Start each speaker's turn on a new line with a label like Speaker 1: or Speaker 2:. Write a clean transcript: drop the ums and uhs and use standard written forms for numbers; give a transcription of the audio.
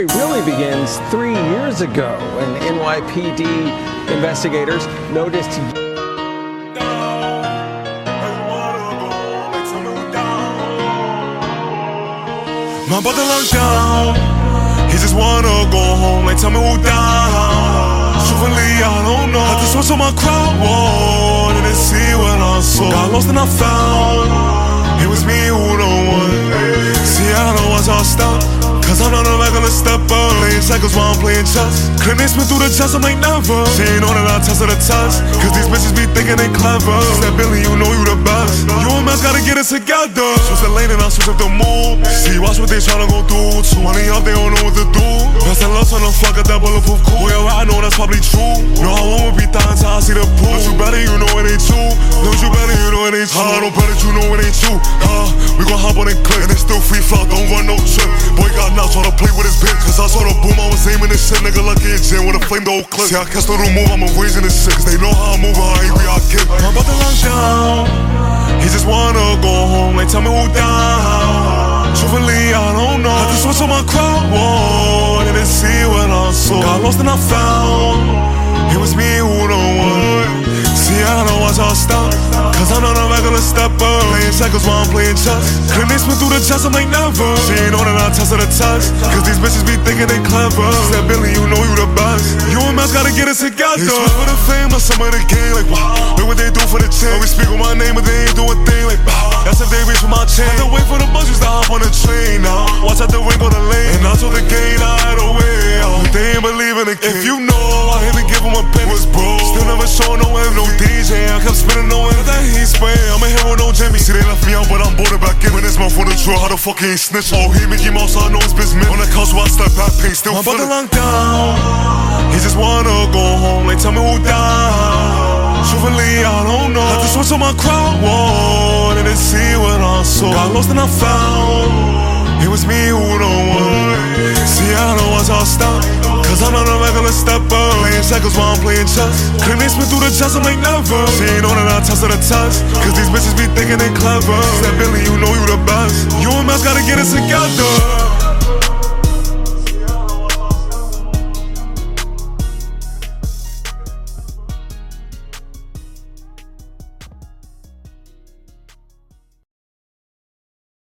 Speaker 1: It really begins 3 years ago when NYPD investigators noticed
Speaker 2: my brother locked down. He just wanna go home. Like, tell me who down. Truthfully, I don't know. Had to switch on my crowd wall. Didn't see what I saw. Got lost and I found it was me who don't want. See, I know what's all stop. Cause I'm not a regular stepper. Playing cycles while I'm playing chess. Couldn't spin through the chest, I'm like never. She ain't know that I tested the test. Cause these bitches be thinking they clever. She said, Billy, you know you the best. You and Mess gotta get it together. Switch the lane and I switch up the move. See, watch what they tryna go through. Too money up, they don't know what to do. Best and love tryna fuck at that bulletproof cool. Yeah, I know that's probably true. No, I won't be dying till I see the proof. Don't you better, you know it ain't you. Don't you better, you know it ain't you. I don't better, you know it ain't you. We gon' hop on and click. And it's still free flow, don't run no trip. Boy got now tryna play with his bitch. Cause I saw the boom, I was aiming this shit. Nigga lucky in gym with a flame the whole clip. See, I catch the move, I'm raising this shit. Cause they know how I move, how angry I get. I'm about to lock down. He just wanna go home, like tell me who down. Truthfully, I don't know. Had to switch on my crowd wall. Didn't see what I saw. Got lost and I found it was me who don't want. See, I know what's all stop. Cause I'm not a regular stepper. Playing cycles while I'm playing chess. Couldn't spin through the chest, I'm like never. She ain't know that I tested the test. Cause these bitches be thinking they clever. She said, Billy, you know you the best. You and Mess gotta get it together. They switch for the fame or some of the game, like wow. Look what they do for the chain. We speak with my name, but they ain't do a thing, like wow. That's if they reach for my chain. Had to wait for the bunches to hop on the train now. Watch out the ring on the lane. And I told the game I had a way out. They ain't believe in the king. If you know, I had to give him a pen. Was bro. Still never show no end, no DJ. I kept spinning no end. That heat spray. I'm a hero, no Jimmy. See, they left me out, but I'm boarded back in. When this month for the draw, how the fuck he ain't snitch? Oh, he Mickey Mouse, I know it's business. On the couch while I step back, pain still I'm about to lock down. He just wanna go home, like tell me who down. Truthfully, I don't know. Had to switch on my crowd wall. Didn't see what I saw. Got lost and I found it was me who don't want. See, I know what's all stop. Cause I'm not a regular stepper. Playing cycles while I'm playing chess. Couldn't spin through the chest, I'm like never. She ain't know that I tested the test. Cause these bitches be thinking they clever. Said, Billy, you know you the best. You and Mess gotta get it together.